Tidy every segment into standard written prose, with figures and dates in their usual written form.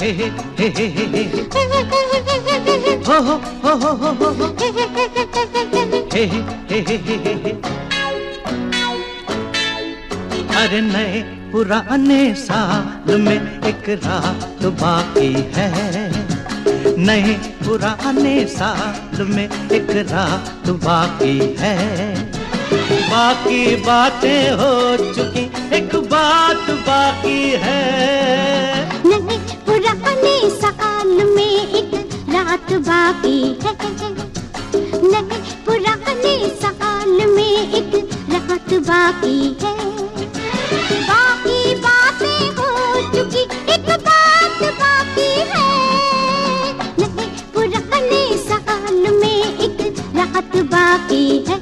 हे हे हे हे हे हो हो हो हो हो हो हे हे हे हे हे। अरे नए पुराने साल में एक रात बाकी है, नए पुराने साल में एक रात बाकी है। बाकी बातें हो चुकी, एक बात बाकी है। नए पुराने साल में एक रात बाकी है, नए पुराने साल में एक रात बाकी है। बाकी बातें हो चुकी, एक बात बाकी है। नए पुराने साल में एक रात बाकी है।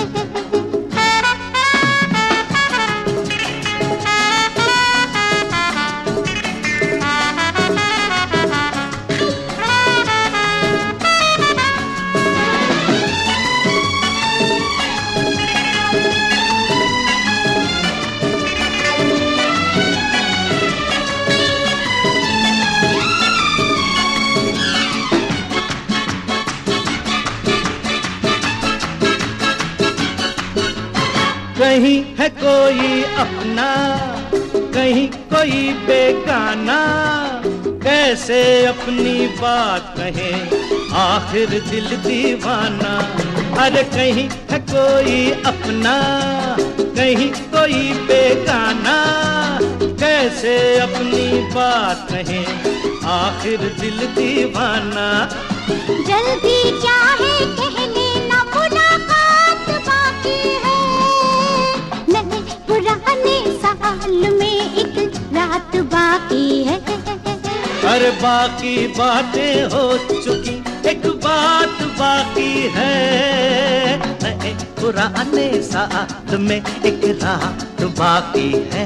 कहीं है कोई अपना, कहीं कोई बेगाना, कैसे अपनी बात कहे आखिर दिल दीवाना। अरे कहीं है कोई अपना, कहीं कोई बेगाना, कैसे अपनी बात कहे आखिर दिल दीवाना। जल्दी चाहे कह लेना मुलाकात बाकी है। नए पुराने साल में एक रात बाकी है। अरे बाकी बातें हो चुकी, एक बात बाकी है। नए पुराने साल में एक रात बाकी है।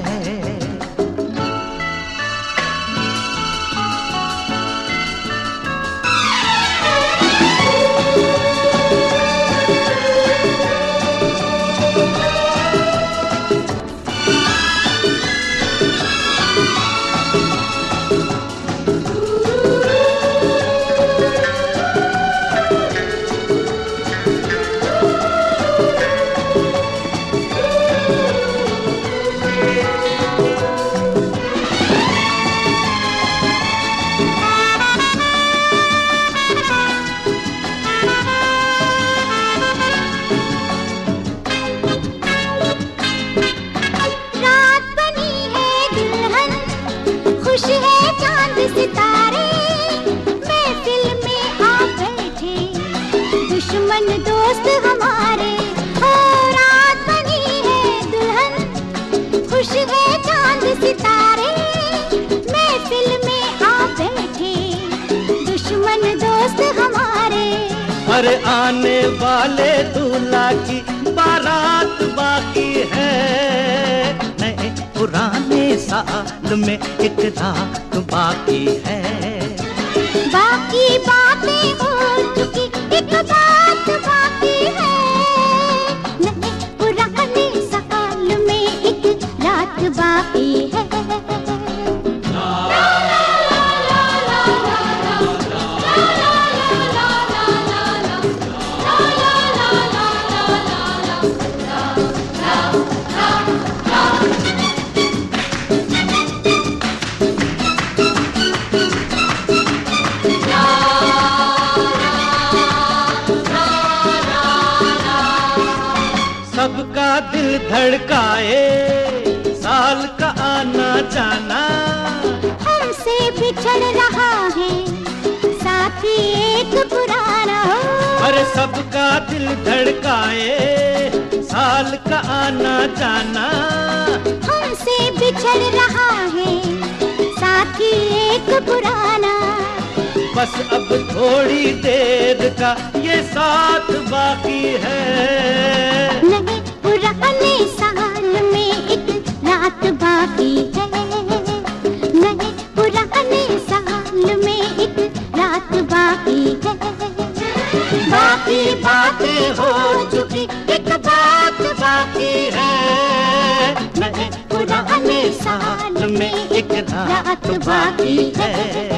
खुश है चांद सितारे, महफिल में आ बैठे दुश्मन दोस्त हमारे। हो रात बनी है दुल्हन, खुश है चांद सितारे, महफिल में आ बैठे दुश्मन दोस्त हमारे। अरे आने वाले दूल्हा की बारात बाकी है। नए पुराने साल में एक रात बाकी है। बाकी बातें हो चुकी, एक बात बाकी है। नए पुराने साल में एक रात बाकी है। सबका दिल धड़काए साल का आना जाना। हमसे बिछड़ रहा है साथी एक पुराना। अरे सबका दिल धड़काए साल का आना जाना। हमसे बिछड़ रहा है साथी एक पुराना। बस अब थोड़ी देर का ये साथ बाकी है। नए पुराने साल में एक रात बाकी है। नए पुराने साल में एक रात बाकी है। बाकी बातें हो चुकी, एक बात बाकी है। नए पुराने साल में एक रात बाकी है।